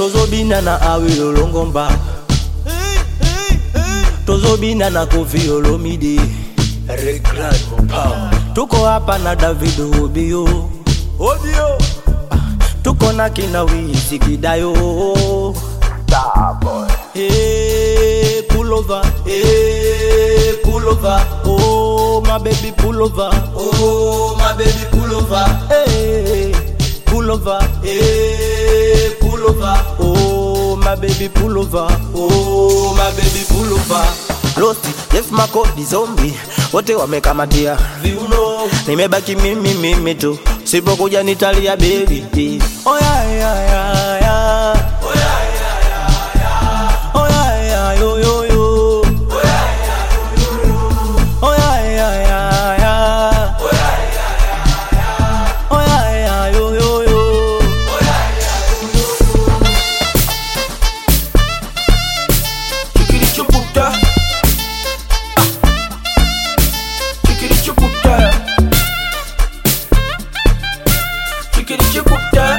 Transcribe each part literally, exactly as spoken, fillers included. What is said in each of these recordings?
Tozobina na Awilo Longomba, Tozobina na Koffi Olomide, Regret Power. Tuko hapa na Davido Obio, Obio. Tuko na kina Wizzy Kidayo, Starboy. Hey, pull over, hey, pull over. Oh, my baby, pull over. Oh, my baby, pull over. Hey, pull over, hey, pull over. Oh, my baby, pull over. Oh, my baby, pull over. Losti, yes mako di zombie. Wote wamekamatia viuno, nimebaki mimi mimi tu. Sipo kuja nitalia baby. Oh yeah yeah yeah yeah. Oh yeah yeah yeah yeah. Oh yeah yeah yo yo yo. Oh yeah yeah yo yo yo. Oh yeah yeah yeah yeah. Oh yeah yeah yeah yeah. Oh yeah yeah yo yo yo. Oh yeah yeah yo yo yo. Chikiri chuputa. Chikiri chuputa. Chikiri chuputa.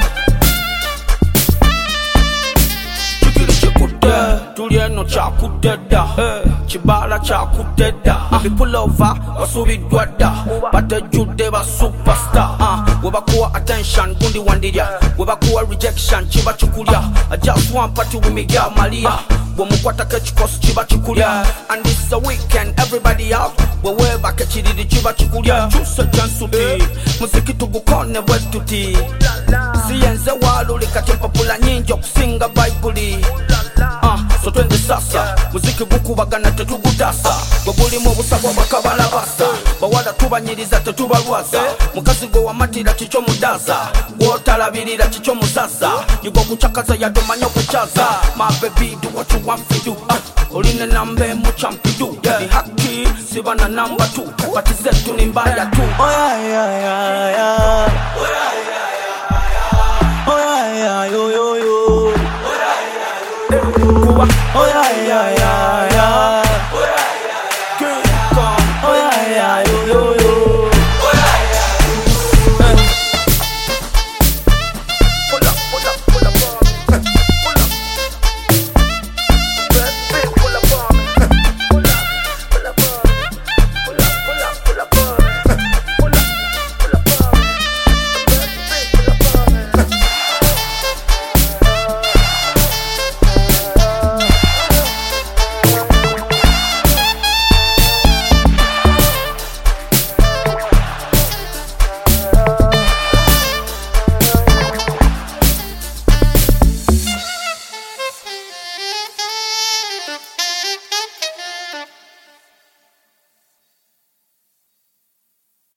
Chikiri chuputa. Tulieno chakuteda, chibala chakuteda. We pull over, wasubi dwada. Bata jude wa superstar. Weba kuwa attention, kundi wandiria. Weba kuwa rejection, chiba chukulia. I just want party with me girl Malia. Wamukwata kechikos chiba chukulia. And this a weekend, everybody out. Weweba kechidi chiba chukulia. Chuse chansuti, muziki tugukone wetuti. Siyenze walu likatimpa pula nyinjo kusinga Bible. Ah, so twende sasa, muziki buku bagana tetugudasa. Gwabuli mu busabwa bakabala basa. Bawada tubanyiriza tetubalwaza. Mukazi go wamatira chicho mudaza. Gwotalabirira chicho muzaza. Yugo kuchakaza yadomanya kuchaza. My baby do what you want to do. Ah, oline nambe mu champidu. Ni haki sibana number two. Pati zetu ni mbaya tu. Oh yeah yeah yeah yeah. Oh yeah yeah yeah yeah. Oh yeah yeah yo yo yo. Oh yeah yeah yeah. Oh yeah yeah yeah.